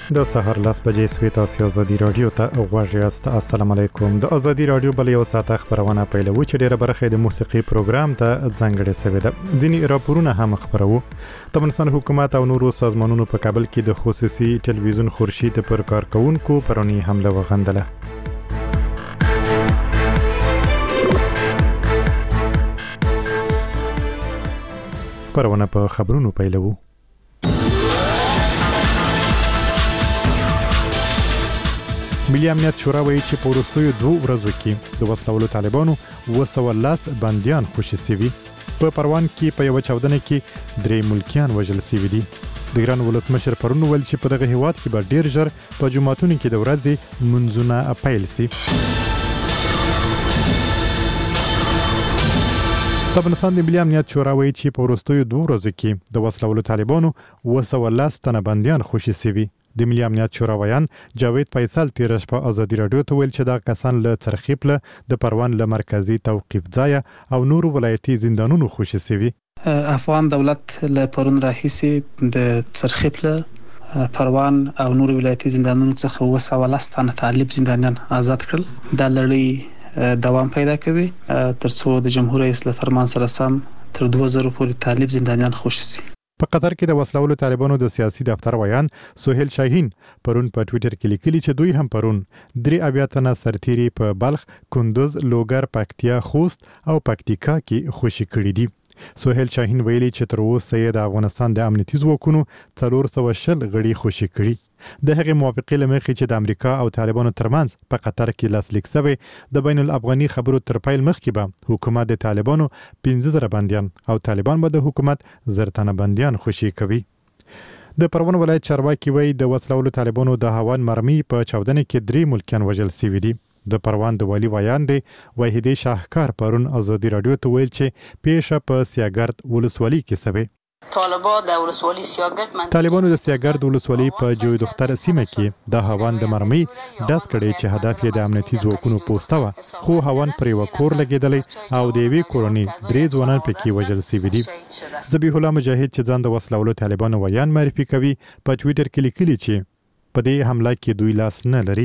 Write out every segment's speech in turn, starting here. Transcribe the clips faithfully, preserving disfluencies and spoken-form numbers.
د سحر لاس بجې سوي تاسو ازادي رادیو ته غواړئ یاست. السلام علیکم. د ازادي رادیو بل یو ساعت خبرونه پیلو چې ډیره برخه د موسیقي پروګرام ته ځانګړې شوې ده. ځینې راپورونه هم خبرو. د افغانستان حکومت او نورو سازمانونو په کابل کې د خصوصي ټلویزیون خورشید پر کارکونکو پرونی حمله وغندله. پرونه په خبرونو پیلو. ملي امنیت شورا وایي چې په وروستیو دوه ورځو کې د وسلوالو طالبانو اوه سوه لس بندیان خوشي سوي. په پروان کې په یوه چاودنه کې درې ملکیان وژل سوي دي. د ایران ولسمشر پرون ویل چې په دغه هیواد کې به ډیر ژر په جوماتونو کې د ورځې منځونه پیل سي. د افغانستان د ملي امنیت شورا وایي چې په وروستیو دوه ورځو کې د وسلوالو طالبانو اوه سوه لس تنه بندیان خوشي سوي. د ملي امنیت شورا ویان جاوید فیصل تیر شپه ازادي رادیو ته ویل چې دا کسان له څرخیپله د پروان له مرکزی توقیف ځای او نورو ولایتي زندانونو خوشي سوي. افغان دولت له پرون راهیسې د څرخیپله پروان او نورو ولایتي زندانونو څخه اوه سوه لس تنه طالب زندانیان آزاد کړل. دا لړۍ دوام پیدا کوي ترڅو د جمهور رئیس له فرمان سره سم تر دوه زره پورې طالب زندانیان خوشي سي. په قطر کې د وسلوالو طالبانو د سیاسي دفتر ویان سهیل شاهین پرون په ټوئیټر کې لیکلي چې دوی هم پرون درې اویا تنه سرتیري په بلخ، کندوز، لوګر، پکتیا، خوست او پکتیکا کې خوشي کړي دي. سهیل شاهین ویلي چې تر اوسه یې د افغانستان د امنیتي ځواکونو څلور سوه شل غړي خوشي کړي. د هغې موافقې له مخې چې د امریکا او طالبانو ترمنځ په قطر کې لاسلیک شوی د بین الافغاني خبرو تر پیل مخکې به حکومت د طالبانو پنځه زره بندیان او طالبان به د حکومت زر تنه بندیان خوشي کوي. د پروان ولایت چارواکي وایي د وسلوالو طالبانو د هوان مرمۍ په چاودنه کې درې ملکیان وژل سوي دي. د پروان د والي ویان دی وحیدې شاهکار پرون ازادي رادیو ته ویل چې پیښه په سیاګرد ولسوالۍ کې شوې. طالبان د ولسوالۍ سیاګرد من طالبانو د سیاګرد ولسوالۍ په جوی دختر سیمه کې د هوان د مرمۍ داس کړي چې هدف یې د امنیتي ځواکونو پوسټه وه، خو هوان پر یو کور لګېدلی او د یوې کورنۍ درې ځوانان پکې وژل سوي دي. ذبیح الله مجاهد چې ځان د وسلوالو طالبانو ویان معرفي کوي په ټوئیټر کې لیکلي چې په دې حمله کې دوی لاس نه لري.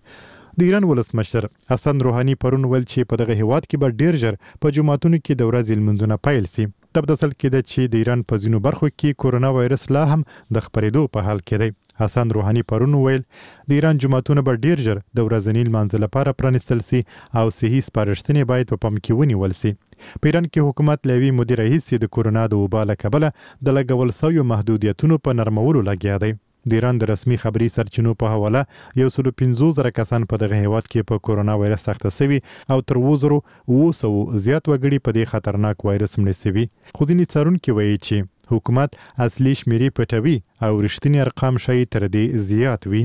د ایران ولسمشر حسن روحاني پرون ویل چې په دغه هیواد کې به ډیر ژر په جوماتونو کې د ورځې لمونځونه پیل سي. د بدسل کې ده چې د ایران په ځینو برخو کې کورونا وایرس لا هم د خپرېدو په حال کې دی. حسن روحاني پرون ویل د ایران جوماتونه به ډیر ژر د ورځني لمانځه لپاره پرانیستل سي او صحي سپارښتنې باید په پام کې ونیول سي. په ایران کې حکومت له یوې مودې راهیسې د کورونا د وبا له کبله د لګول شویو محدودیتونو په نرمولو لګیا دی. د ایران د رسمي خبري سرچینو په حواله یو سل او پنځوس زره کسان په دغه هیواد کې په کورونا وایرس اخته شوي او تر اووه زره اووه سوه زیات وګړي په دې خطرناک وایرس مړه شوي. خو ځینې څارونکي وایي چې حکومت اصلي شمیرې پټوي او رښتینی ارقام ښایي تر دې زیات وي.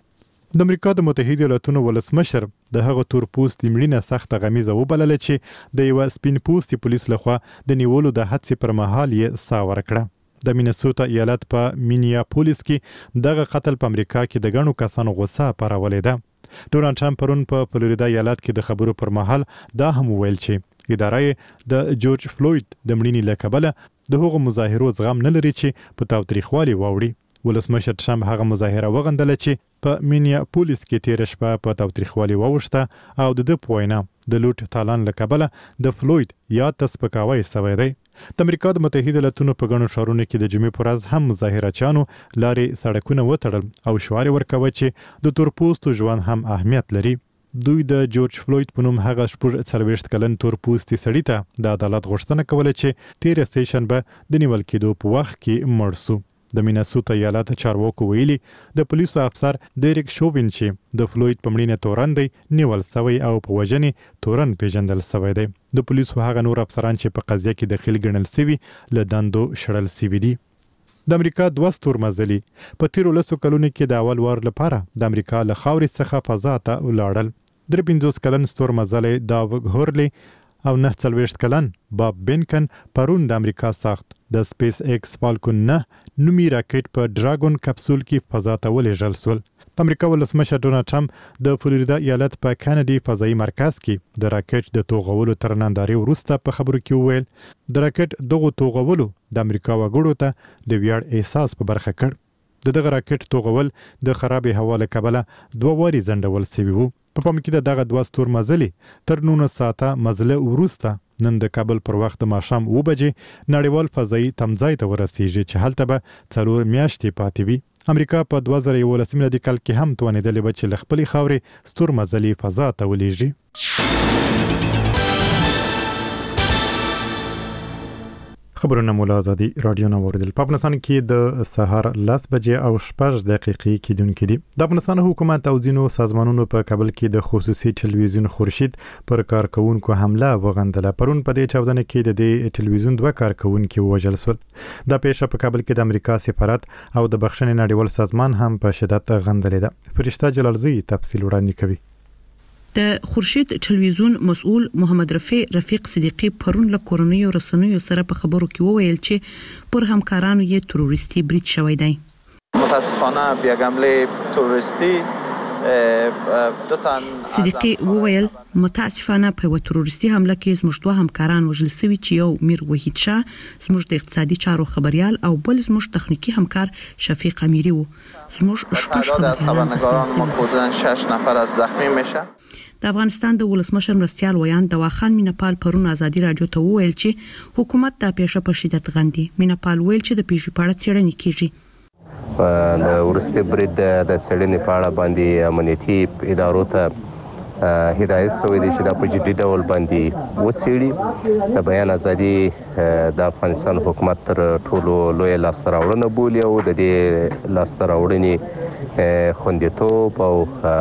د امریکا د متحده ایالاتونو ولسمشر د هغه تور پوستي مړینه سخته غمیزه وبلله چې د یوه سپین پوستي پولیس لخوا د نیولو د هڅې پر مهال یې ساه ورکړه. د مینیسوټا ایالت په مینیاپولیس کې دغه قتل په امریکا کې د ګڼو کسانو غوسه پارولې ده. ډونالډ ټرمپ پرون په فلوریدا ایالت کې د خبرو پر مهال دا هم وویل چې اداره د جورج فلوید د مړینې له کبله د هغو مظاهرو زغم نه لري چې په تاوتریخوالي واوړي. ولسمشر ټرمپ هغه مظاهره وغندله چې په مینیاپولیس کې تیر شپه په تاوتریخوالي واوښته او د ده په وینا د لوټ تالان له کبله د فلوید یاد ته سپکاوی سوی دی. د امریکا د متحده ایالاتونو په ګڼو ښارونو کې د جمعې په ورځ هم مظاهرچیانو لارې سړکونه وتړل او شعار یې ورکوه چې د تور پوستو ژوند هم اهمیت لري. دوی د جورج فلوید په نوم هغه شپږ څلوېښت کلن تور پوستي سړي ته د عدالت غوښتنه کوله چې تېره سېشنبه د نیول کېدو په وخت کې مړ سو. د مینیسوټا ایالت چارواکو ویلي د پولیسو افسر ډیریک شووین چې د فلوید په مړینه تورن دی نیول سوی او په وژنې تورن پیژندل سوی دی. د پولیسو هغه نور افسران چې په قضیه کې دخیل ګڼل سوي له دندو شړل سوي دي. د امریکا دوه ستورمزلي په تیرو لسو کلونو کې د اول وار لپاره د امریکا له خاورې څخه فضا ته ولاړل. درې پنځوس کلن ستورمزلی داوګ هورلي او نه څلوېښت کلن باب بینکن پرون د امریکا ساخت د سپیس ایکس فالکون نه نومي راکټ په ډراګون کپسول کې فضا ته ولېږل سول. د امریکا ولسمشر ډونالډ ټرمپ د فلوریدا ایالت په کینیډي فضایي مرکز کې د راکټ د توغولو تر نندارې وروسته په خبرو کې وویل د راکټ دغو توغولو د امریکا وګړو ته د ویاړ احساس په برخه کړ. د دغه راکټ توغول د خرابې هوا له کبله دوه واري ځنډول شوي وو. په پام کې د دغه دوه ستور مزلې تر نولس ساعته مزله وروسته نن د کابل پر وخت د ماښام اوه بجې نړیوال فضایي تمځای ته ورسیږي چې هلته به څلور میاشتې پاتې وي. امریکا په دوه زره یولس میلادي کال کې هم توانېدلې وه چې له خپلې خاورې ستور مزلې فضا ته ولېږي. خبرونه مولا آزادي رادیو نه اوریدل. په افغانستان کې د سهار لس بجې او شپږ دقیقې کېدونکې دي. د افغانستان حکومت او ځینو سازمانونو په کابل کې د خصوصي ټلویزیون خورشید پر کارکونکو حمله وغندله. پرون په دې چاودنه کې د دې ټلویزیون دوه کارکونکي ووژل شول. دا پیښه په کابل کې د امریکا سفارت او د بخښنې نړیوال سازمان هم په شدت غندلې ده. فرشته جلالزی تفصیل وړاندې کوي. د خورشید ټلویزیون مسؤل محمد رفیع رفیق صدیقی پرون له کورنیو رسنیو سره په خبرو کې وویل چې پر همکارانو یې تروریستي برید شوی دی. متاسفانه بیا حمله تروریستي صدیقی وویل متاسفانه په تروریستي حمله کې زموږ دوه همکاران وژل شوي چې یو میر وحید شاه زموږ د اقتصادي چارو خبريال او بل زموږ تخنیکی همکار شفیق امیری وو. زموږ تعداد از خبرنگاران ما حدوداً شش نفر از زخمی میشه. د افغانستان د ولسمشر مرستیال ویان دواخان میناپال پرون ازادي رادیو ته وویل چې حکومت د پیښه په شدت غندي. میناپال ویل چې د پیښې په اړه څېړنې کیږي. د ورسته برید د څېړنې په اړه باندې امنیتي ادارو ته هدایت شوی دی چې د پوجټی ډول باندې وڅېړي. د بیان ازادي د افغانستان حکومت تر ټولو لوی لاسته راوړنه بولي او د دې لاسته راوړنې خوندیتوب او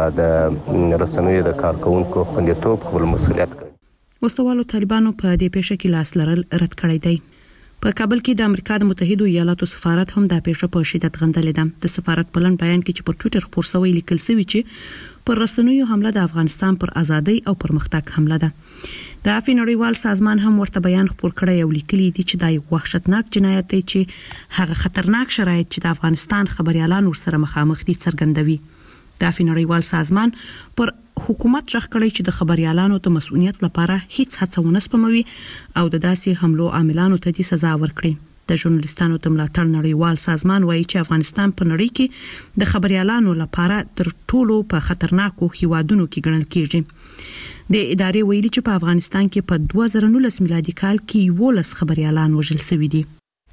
د رسنیو د کارکونکو خوندیتوب خپل مسؤلیت کوي. وسوالو طالبانو په دې پیښه کې لاس لرل رد کړی دی. په کابل کې د امریکا د متحده ایالاتو سفارت هم د پیښه په شدت غندلې ده. د سفارت په لن بیان کې چې پر ټوئیټر خبر شوی لیکل شوی چې پر رسنیو حمله د افغانستان پر ازادۍ او پرمختګ حمله ده. د عفو نړیوال سازمان هم ورته بیان خبر کړی او لیکلی دی چې دا یو وحشتناک جنایت دی چې هغه خطرناک شرایط چې د افغانستان خبريالان ورسره مخامخ دي څرګندوي. د عفو نړیوال سازمان پر حکومت ځخ کړی چې د خبريالانو ته مسؤلیت لپاره هیڅ هڅه ونه سپموي او د داسې حملو عاملانو ته د سزا ورکړي. د ژورنالیستانو د ملاتړ نړیوال سازمان وایي چې افغانستان په نړۍ کې د خبريالانو لپاره تر ټولو په خطرناکو هیوادونو کې ګڼل کېږي. د ادارې ویلي چې په افغانستان کې په دوه زره نولس میلادي کال کې یولس خبريالان وژل شوي دي.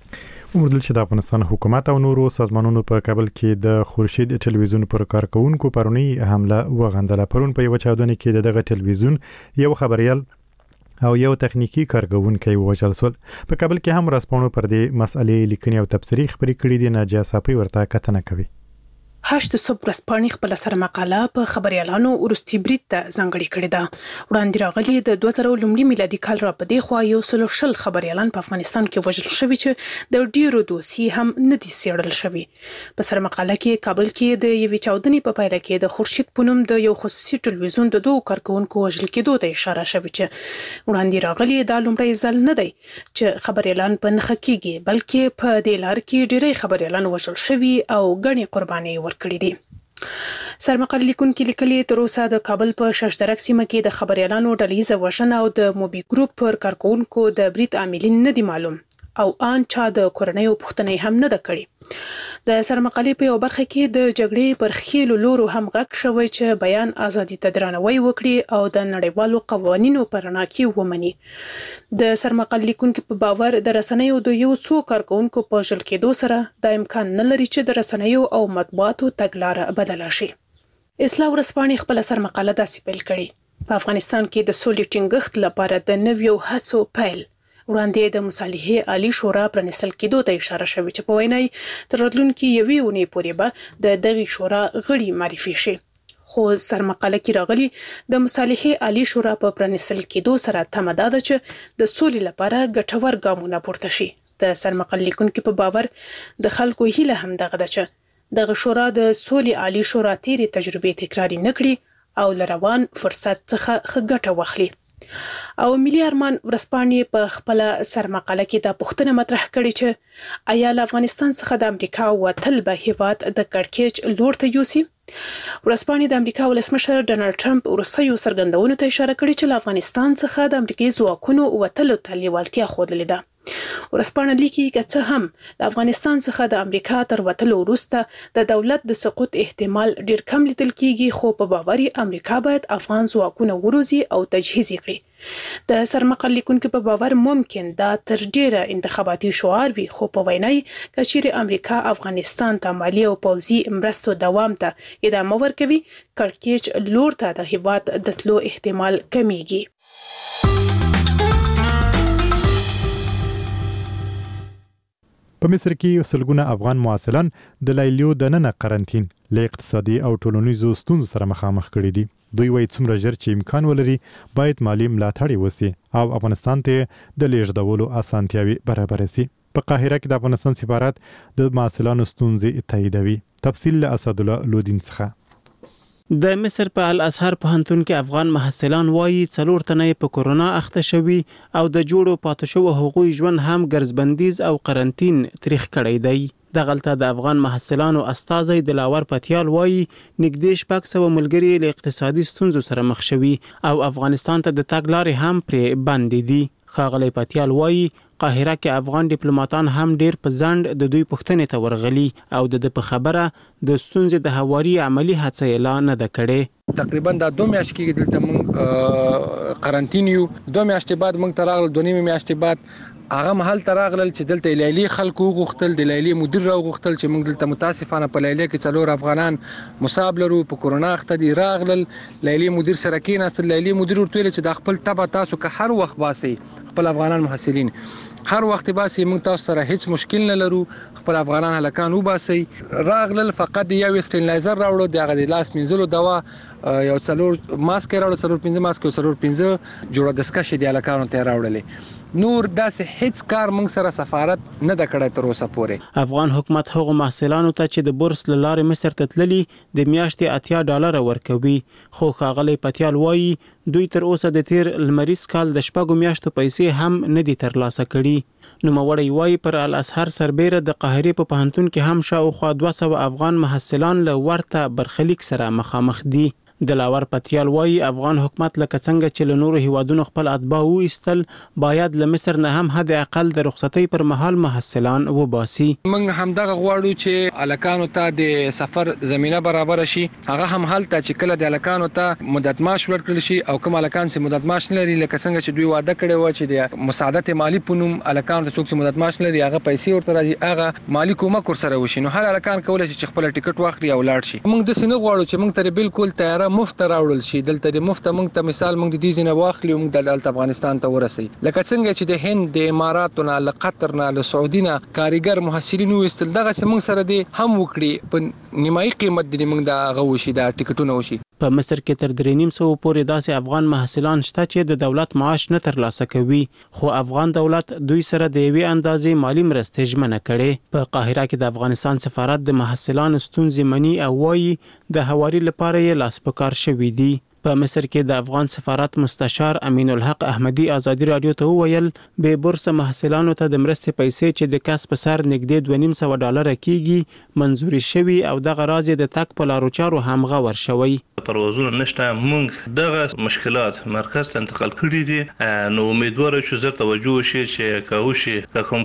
ومردل چې د افغانستان حکومت او نورو سازمانونو په کابل کې د خورشید ټلویزیون پر کارکونکو پرونی حمله وغندله. پرون په یو چاودنه کې دغه ټلویزیون یو خبريال او یو تخنیکی کارکونکی وژل شول. په کابل کې هم رسپانو پر دې مسئلې لیکنې او تبصرې خبرې کړې دي. ناجیه صافی ورته کتنه کوي. هشت صبح ورځپاڼې خپل سره مقاله په خبريالانو ورستي برید ته ځانګړې کړې ده. وړاندې راغلي د دوه زره لومړي میلادي کال را په دې خوا یو سل شل خبريالان په افغانستان کې وژل شوي چې د ډیرو دوسي هم نه دي څېړل شوي. په سره مقاله کې کابل کې د یوې چاودنې په پایله کې د خورشید پونم د یو خصوصي ټلویزیون د دوه کارکونکو وژل کېدو ته اشاره شوې چې وړاندې راغلي دا لومړی ځل نه دی چې خبريالان په نخښه کېږي، بلکې په دې لار کې ډېری خبريالان وژل شوي او ګڼې قربانۍ ورکړي دي. سرمقال لیکونکي لیکلي تر اوسه د کابل په ششدرک سیمه کې د خبريالانو ډلهیزه وژنه او د موبي ګروپ پر کارکونکو د برید عاملین نه دي معلوم او ان چا د کورنیو پښتنې هم نه د کړي. د سرمقالې په یو برخه کې د جګړې پر خېلو لورو هم غږ شوی چې بیان ازادي ته درناوی وکړي او د نړیوالو قوانینو پر رڼا کې ومني. د سرمقال لیکونکو په باور د رسنیو د یو څو کارکونکو په ژل کېدو سره د امکان نه لري چې د رسنیو او مطبوعاتو تګلاره بدله شي. اصلاح ورځپاڼې خپل سرمقاله داسې پیل کړي. په افغانستان کې د سولې ټینګښت لپاره د نویو هڅو پیل. وړاندې د مصالحې عالی شورا پرانیستل کېدو ته اشاره شوې چې په وینا تر راتلونکي یوې اونۍ پورې به د دغې شورا غړي معرفي شي. خو سرمقاله کې راغلي د مصالحې عالی شورا په پرانیستل کېدو سره تمه ده چې د سولې لپاره ګټور ګامونه پورته شي. د سرمقال لیکونکو په باور د خلکو هیله هم دغه ده چې دغه شورا د سولې عالی شورا تیرې تجربې تکرار نه کړي او لروان فرصت څخه ګټه واخلي. او ملي ارمان ورځپاڼې په خپل سرمقاله کې د پښتنه مطرح کړي چې آیا له افغانستان څخه د امریکا وتل به هیواد د کړکېچ لور ته یوسي. ورځپاڼې د امریکا ولسمشر ډانلډ ټرمپ وروستیو څرګندونو ته اشاره کړې چې له افغانستان څخه د امریکایي ځواکونو وتلو ته لیوالتیا ښودلې ده. ورسپانه لیکي چې څه هم د افغانستان څخه د امریکا تر وتلو وروسته د دولت د سقوط احتمال ډیر کم لیدل کیږي، خو په باوري امریکا باید افغان ځواکونه وروزي او تجهیز کړي. د سرمقر لیکونکو په باور ممکن دا تر ډیره انتخاباتي شعار وي، خو په وینای کچېر امریکا افغانستان ته مالی او پوځي مرستو دوام ته ادامه ورکوي، کړکېچ لور ته د هیواد د تلو احتمال کمیږي. په مصر کې سلګونه افغان مواصلان د لایلیو د نن قرنټین له اقتصادي او ټولنیزو ستونزو سره مخامخ کړي دي. دوی وایي څومره ژر چې امکان ولري باید مالی ملاتړ وسی او افغانستان ته د لیږدولو اسانتیاوي برابر شي. په قاهره کې د افغانستان سفارت د مواصلانو ستونزې تاییدوي. تفصیل له اسد الله لودین څخه. د مصر په الازهر پوهنتون کې افغان محصلان وایي څلور تنه په کورونا اخته شوي او د جوړو پاتې شوو حقوقي ژوند هم ګرځبندیز او قرنټین تاریخ کړی دی. دغلته د افغان محصلانو استازي دلاور پتیال وایي نږدې شپږ سوه ملګري له اقتصادي ستونزو سره مخ شوي او افغانستان ته د تګ لارې هم پرې بندې دي. ښاغلی پتیال وایي قاهره کې افغان ډیپلوماټان هم ډیر په ځند د دوی پوښتنې ته ورغلي او د په خبره د ستونزې د هواري عملی هڅه اعلان نه ده کړې. تقریبا دا دوه میاشتې کې دلته موږ قرنټین یو، دوه میاشتې بعد موږ ته راغلل، دوه نیمه میاشتې بعد هغه محل ته راغلل چې دلته لیلی خلکو غوښتل، د لیلی مدیر را غوښتل چې موږ دلته متاسفانه په لیلی کې څلور افغانان مصاب لرو، په کورونا اخته دي. راغلل لیلی مدیر سره کېناستل، لیلی مدیر ورته ویل چې د خپل تبه تاسو که هر وخت باسي خپل افغانان محصلین هر وخت باسي، موږ تاسو سره هیڅ مشکل نه لرو، خپل افغانان هلکان وباسي. راغلل فقط یو استنلایزر راوړو، د هغه د لاس مینځلو دوا، یو څلور ماسک راوړو، څلور پنځه ماسک او څلور پنځه جوړه دستکشې د هلکانو ته راوړلې. نور داسې هیڅ کار موږ سره سفارت نه د کړی تر اوسه پورې. افغان حکومت هغو محصلانو ته چې د بورس له لارې مصر ته تللي د میاشتې اتیا ډالره ورکوي، خو ښاغلی پتیال وایي دوی تر اوسه د تیر لمریز کال د شپږو میاشتو پیسې هم نه دي ترلاسه کړي. نوموړی وایي پر الازهر سربیره د قاهرې په پوهنتون کې هم شاوخوا دوه سوه افغان محصلان له ورته برخلیک سره مخامخ دي. دلاور پتیال وایي افغان حکومت لکه څنګه چې له نورو هیوادونو خپل اتباع وایستل باید له مصر نه هم حد اقل د رخصتۍ پر مهال محصلان وباسي. موږ همدغه غواړو چې الکانو ته د سفر زمينه برابر شي، هغه هم حالت چې کله د الکانو ته مدت معاش ورکړل شي او کوم الکان چې مدت معاش نه لري لکه څنګه چې دوی وعده کړی و چې د مساعدت مالی پونم الکانو ته څوک چې مدت معاش لري هغه پیسې ورته راځي، هغه مالی کومک ورسره وشي، نو هر الکان کولای شي چې خپل ټیکټ واخلي او لاړ شي. موږ د سینه غواړو چې موږ ته بالکل تیار مفت راوړل شي، دلته د مفت موږ ته مثال موږ د دې ځینه واخلي او موږ د افغانستان ته ورسي، لکه څنګه چې د هند، د اماراتو نه، له قطر نه، له سعودي نه کاریګر محصلین وستل، دغه چې موږ سره دی هم وکړي په نیمایي قیمت د موږ د غوښي د ټیکټونو وشي. په مصر کې تر درې نیم سوه پورې داسې افغان محصلان شته چې د دولت معاش نه ترلاسه کوي، خو افغان دولت دوی سره د یوې اندازې مالی مرستې ژمنه کړې. په قاهره کې د افغانستان سفارت د محصلانو ستونزې مني او وایي د هواري لپاره یې لاس په کار شوي دي. په مصر کې د افغان سفارت مستشار امین الحق احمدی ازادي رادیو ته وویل به بورس محصلانو ته د مرستې پیسې چې د کس په سر نږدې دوه نیم سوه ډالره کیږي منزوري شوي او دغه راز د تک په لارو چارو هم غور شوی. پروازونه نشته، موږ دغه مشکلات مرکز ته انتقال کړي دي، نو امیدوار یو زر توجه وشي چې کاوشي کوم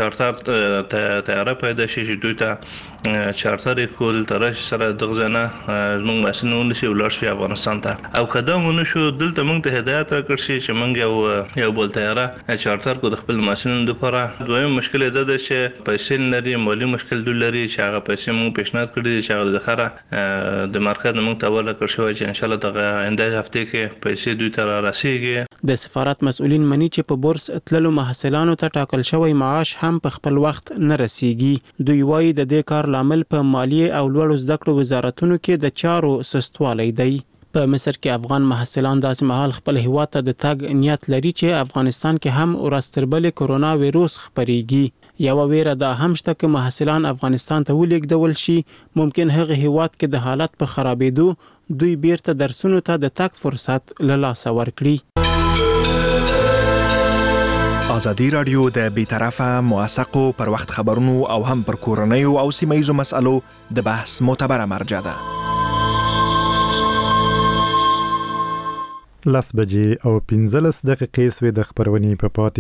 چارتر تیاره پیدا شي چې دوی ته چارتر کول ترش سره دغزنه موږ مسنون شي ولر شي افغانستان ته او قدم ونشو. دلته موږ ته هدایت راکړ شي چې موږ یو یو بل تیاره چارتر کو د خپل مسنون لپاره. دویم مشکل دا ده چې پیسې لري، مالی مشکل لري چې هغه پیسې موږ پیشنهاد کړی چې هغه د خره د مرکز موږ ته ورکړ شوی چې ان شاء الله دغه آینده هفته کې پیسې دوی ته راسیږي. د سفارت مسؤلین مني چې په بورس تللو محصلانو ته ټاکل شوی معاش هم په خپل وخت نه رسیږي. دوی وایي د دې کار لامل په مالیه او لوړو زده کړو وزارتونو کې د چارو سستوالی دی. په مصر کې افغان محصلان داسې مهال خپل هیواد ته د تګ نیت لري چې افغانستان کې هم ورستربلې کورونا ویروس خپریږي. یو ویره دا هم شته چې محصلان افغانستان ته ولیږدول شي، ممکن هغه هیواد کې د حالت په خرابېدو دوی بیرته درسونو ته د تګ فرصت له لاسه ورکړي. ازادي رادیو د بیطرفه موثقو پر وخت خبرونو او هم پر کورنیو او سیمه‌ییزو مسألو د بحث معتبره مرجع ده. لس بجې او پنځلس دقیقې سوې د خبرونې په پاتې